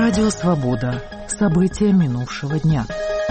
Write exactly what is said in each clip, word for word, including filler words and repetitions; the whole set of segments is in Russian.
Радио «Свобода». События минувшего дня.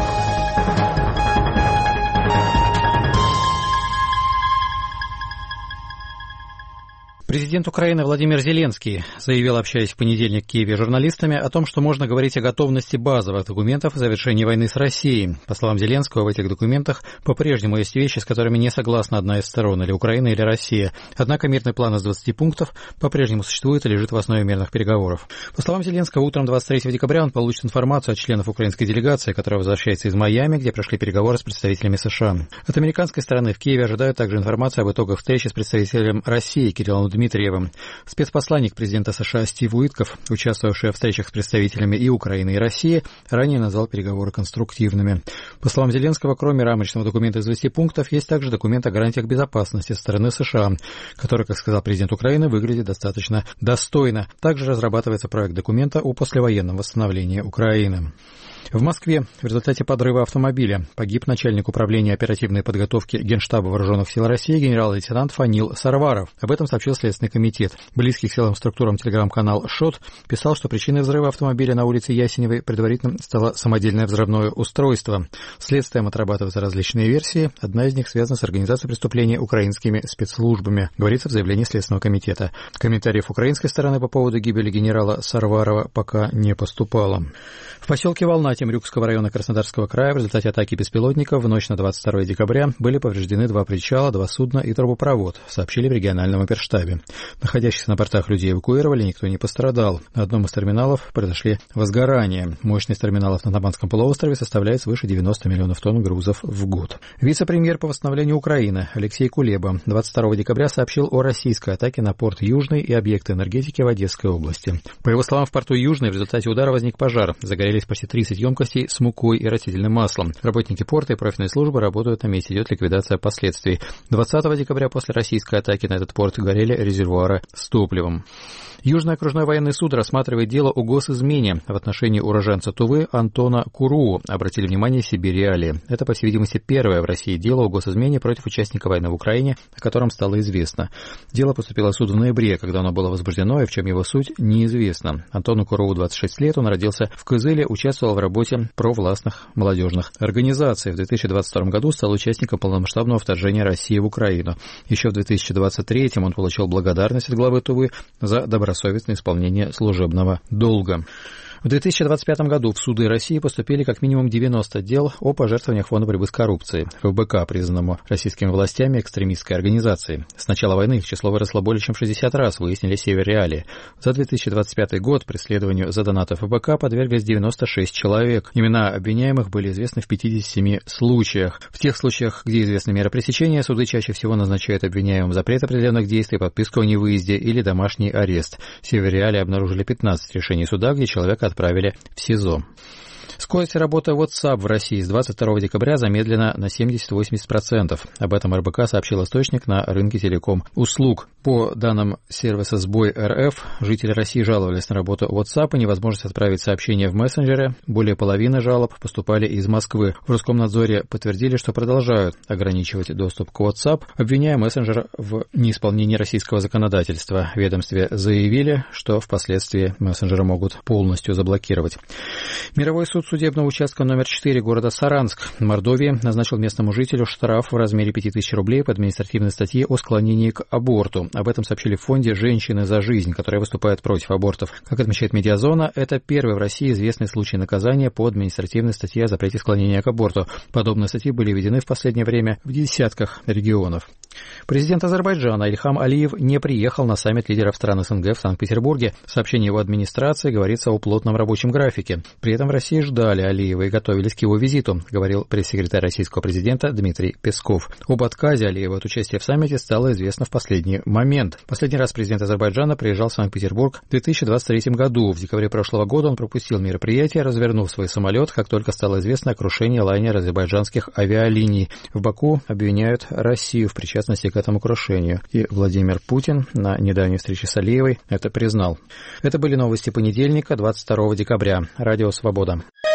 Президент Украины Владимир Зеленский заявил, общаясь в понедельник в Киеве с журналистами, о том, что можно говорить о готовности базовых документов о завершении войны с Россией. По словам Зеленского, в этих документах по-прежнему есть вещи, с которыми не согласна одна из сторон, или Украина, или Россия. Однако мирный план из двадцати пунктов по-прежнему существует и лежит в основе мирных переговоров. По словам Зеленского, утром двадцать третьего декабря он получит информацию от членов украинской делегации, которая возвращается из Майами, где прошли переговоры с представителями США. От американской стороны в Киеве ожидают также информацию об итогах встречи с представителем России Кириллом Дмитриевым. Спецпосланник президента США Стив Уитков, участвовавший в встречах с представителями и Украины, и России, ранее назвал переговоры конструктивными. По словам Зеленского, кроме рамочного документа из двадцати пунктов, есть также документ о гарантиях безопасности со стороны США, который, как сказал президент Украины, выглядит достаточно достойно. Также разрабатывается проект документа о послевоенном восстановлении Украины. В Москве в результате подрыва автомобиля погиб начальник управления оперативной подготовки Генштаба Вооруженных сил России генерал-лейтенант Фанил Сарваров. Об этом сообщил Следственный комитет. Близкий к силовым структурам телеграм-канал «Шот» писал, что причиной взрыва автомобиля на улице Ясеневой предварительно стало самодельное взрывное устройство. Следствием отрабатываются различные версии. Одна из них связана с организацией преступления украинскими спецслужбами, говорится в заявлении Следственного комитета. Комментариев украинской стороны по поводу гибели генерала Сарварова пока не поступало. В поселке Волна Темрюкского района Краснодарского края в результате атаки беспилотников в ночь на двадцать второе декабря были повреждены два причала, два судна и трубопровод, сообщили в региональном оперштабе. Находящихся на бортах людей эвакуировали, никто не пострадал. На одном из терминалов произошли возгорания. Мощность терминалов на Таманском полуострове составляет свыше девяноста миллионов тонн грузов в год. Вице-премьер по восстановлению Украины Алексей Кулеба двадцать второго декабря сообщил о российской атаке на порт Южный и объекты энергетики в Одесской области. По его словам, в порту Южный в результате удара возник пожар. Загорелись почти тридцать емкостей с мукой и растительным маслом. Работники порта и профильной службы работают на месте, идет ликвидация последствий. двадцатого декабря после российской атаки на этот порт горели резервуары с топливом. Южный окружной военный суд рассматривает дело о госизмене в отношении уроженца Тувы Антона Куруу. Обратили внимание Сибирь Реалии. Это, по всей видимости, первое в России дело о госизмене против участника войны в Украине, о котором стало известно. Дело поступило в суд в ноябре, когда оно было возбуждено, и в чем его суть, неизвестно. Антону Куруу двадцать шесть лет, он родился в Кызыле, участвовал в работе провластных молодежных организаций. В две тысячи двадцать втором году стал участником полномасштабного вторжения России в Украину. Еще в две тысячи двадцать третьем он получил благодарность от главы Тувы за добросовестное исполнение служебного долга. В две тысячи двадцать пятом году в суды России поступили как минимум девяносто дел о пожертвованиях Фонда борьбы с коррупцией, ФБК, признанному российскими властями экстремистской организацией. С начала войны их число выросло более чем в шестьдесят раз, выяснили Сибирь Реалии. За две тысячи двадцать пятый год преследованию за донаты ФБК подверглись девяносто шесть человек. Имена обвиняемых были известны в пятидесяти семи случаях. В тех случаях, где известны меры пресечения, суды чаще всего назначают обвиняемым запрет определенных действий, подписку о невыезде или домашний арест. Сибирь Реалии обнаружили пятнадцать решений суда, где человека отправили в СИЗО. Скорость работы WhatsApp в России с двадцать второго декабря замедлена на семьдесят-восемьдесят процентов. Об этом эр бэ ка сообщил источник на рынке телеком-услуг. По данным сервиса «Сбой эр эф», жители России жаловались на работу WhatsApp и невозможность отправить сообщения в мессенджере. Более половины жалоб поступали из Москвы. В Роскомнадзоре подтвердили, что продолжают ограничивать доступ к WhatsApp, обвиняя мессенджер в неисполнении российского законодательства. В ведомстве заявили, что впоследствии мессенджеры могут полностью заблокировать. Мировой суд судебного участка номер четыре города Саранск в Мордовии назначил местному жителю штраф в размере пяти тысяч рублей по административной статье о склонении к аборту. Об этом сообщили в фонде «Женщины за жизнь», который выступает против абортов. Как отмечает «Медиазона», это первый в России известный случай наказания по административной статье о запрете склонения к аборту. Подобные статьи были введены в последнее время в десятках регионов. Президент Азербайджана Ильхам Алиев не приехал на саммит лидеров стран СНГ в Санкт-Петербурге. В сообщении его администрации говорится о плотном рабочем графике. При этом в России ждали Алиева и готовились к его визиту, говорил пресс-секретарь российского президента Дмитрий Песков. Об отказе Алиева от участия в саммите стало известно в последний момент. Последний раз президент Азербайджана приезжал в Санкт-Петербург в две тысячи двадцать третьем году. В декабре прошлого года он пропустил мероприятие, развернув свой самолет, как только стало известно о крушении лайнера азербайджанских авиалиний. В Баку обвиняют Россию в причастности к этому крушению. И Владимир Путин на недавней встрече с Алиевой это признал. Это были новости понедельника, двадцать второго декабря. Радио «Свобода».